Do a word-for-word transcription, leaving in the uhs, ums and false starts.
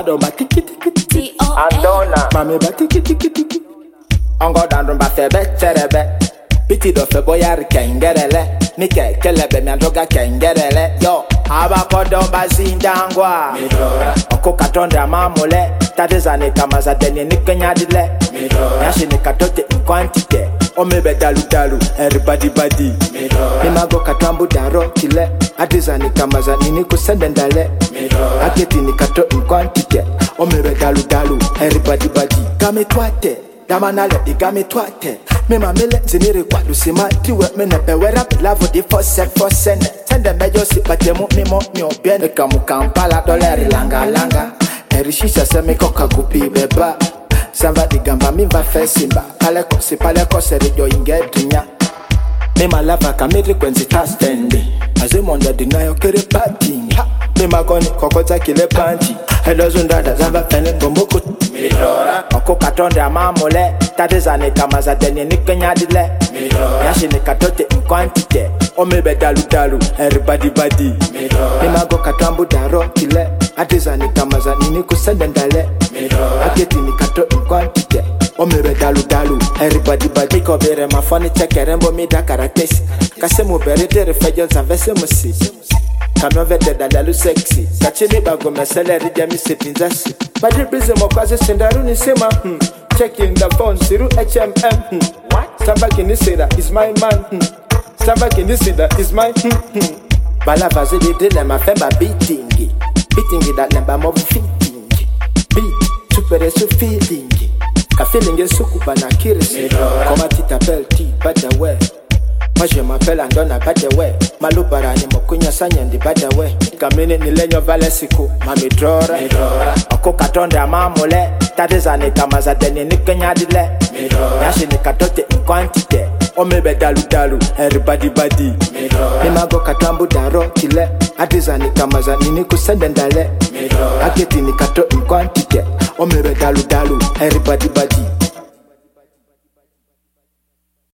Odo ba tiki tiki tiki. Andona. Mami ba tiki tiki tiki. Ongo dandun ba febe cherebe. Piti do fe boyar kengerele. Mike kelebe mi andoga kengerele. Yo, aba kodo ba zindangwa. Midora. Oko katonda mamule. Tadezane kama za deni nikenya dile. Midora. Yashi nikatote inkwantite. Omebe dalu dalu. Everybody body. Midora. Mimago katambu daro kile. Adizane kama za nini kusendendale. Midora. Aketi nikato inkwantite. Omebe dalu dalu. Everybody body. Kame twate. Damanale igame twate. Mema mele ziniri kwa lusima tiwe menepe wera bilavo di fose fose ne. Tende mejo si patemu mimo miobien. Eka mukampala doleri langa langa. Erishisha semi koka gupi beba. Samba digamba miva fesimba. Paleko si paleko serijo ingedunya. Mema lava kamiri kwenzi tastendi. Azimonda dinayo kiri pati. Mema goni kokota kile panchi. Hello zundada zamba fene bomboku. Midora. Oko katonde amamole. Tadezane kama za deni nikenya dile. Midora. Yashi nikatote inkwantite. Omebe dalu dalu. Everybody body. Midora. Mimago katambu daro kile. Adezane kama za nini kusendendale. Midora. Aketi nikato inkwantite. Omebe dalu dalu. Everybody body. Miko bere mafoni cheke rembo mida karatesi. Kase mubere dere fejo zavese musi. Kame vete dadalu sexy. Kachini bago mesele rija misi pinzasi. Badi bize mokwaze sendaru ni sema hmm. Checking the phone siru H M M hmm. What? Samba kinisida is my man hmm. Samba kinisida is my hmm hmm. Bala vaze di dile ma femba beatingi. Beatingi that nemba mob fittingi. Beat, supere su feelingi. Ka feelingi sukupa na kirisi. Koma tita pelti, bada we. Moi je m'appelle Andona Badewe. Malubara ni mokunya sanya ndi Badewe. Kamini ni lenyo vale siku mami drora. Oko katonde amamule. Tadezane kama za deni nikenya dile. Yashi nikatote inkwantite. Omebe dalu dalu. Everybody body. Mimago katambu daro kile. Adizane kama za nini kusendendale. Aketi nikato inkwantite. Omebe dalu dalu. Everybody body.